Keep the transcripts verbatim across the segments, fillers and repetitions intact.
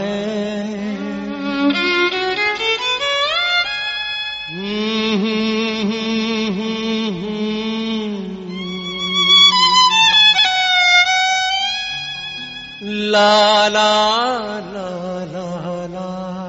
ला ला ला ला ला।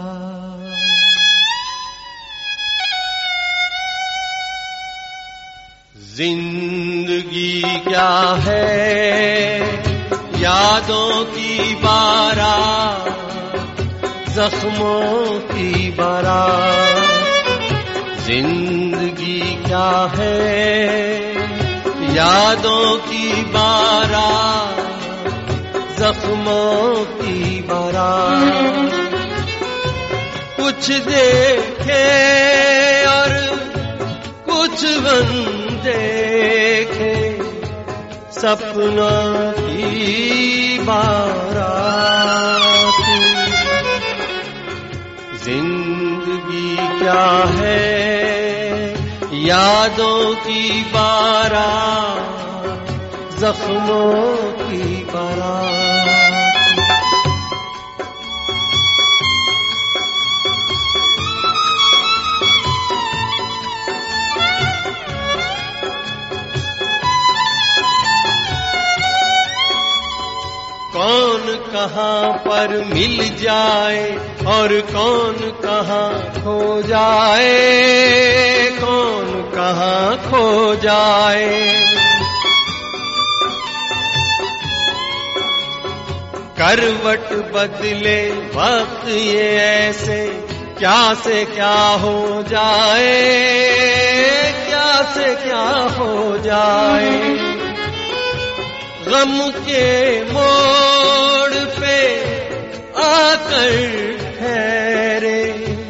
जिंदगी क्या है, यादों की बारात, जख्मों की बारात। जिंदगी क्या है, यादों की बारात, जख्मों की बारात। कुछ देखे और कुछ देखे, सपनों की बारात। जिंदगी क्या है, यादों की बारात, जख्मों की बारात। कौन कहाँ पर मिल जाए और कौन कहाँ खो जाए, कौन कहाँ खो जाए। करवट बदले वक्त ये ऐसे, क्या से क्या हो जाए, क्या से क्या हो जाए। गम के मोड़ पे आकर ठहरे,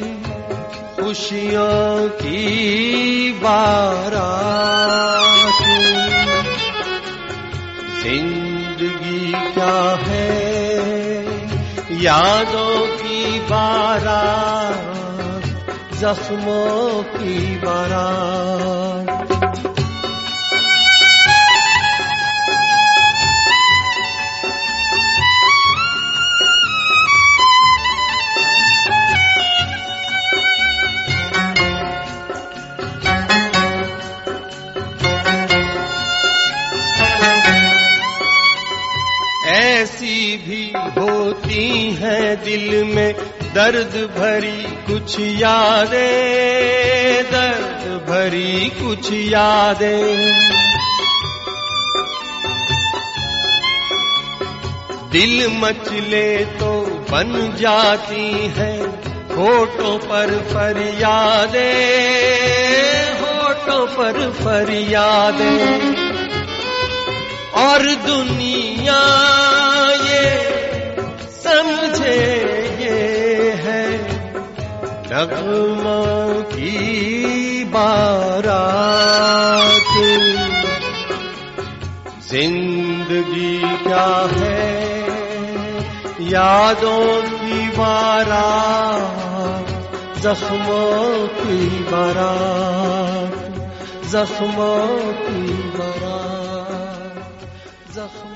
खुशियों की बारात। जिंदगी क्या है, यादों की बारात, जख्मों की बारात। ऐसी भी होती हैं दिल में दर्द भरी कुछ यादें, दर्द भरी कुछ यादें। दिल मचले तो बन जाती हैं होठों पर फरियादें, होठों पर फरियादें। और दुनिया ये समझे ये है, नगमों की बारात। जिंदगी क्या है, यादों की बारात, जख्मों की बारात, जख्मों की बारात, जख्म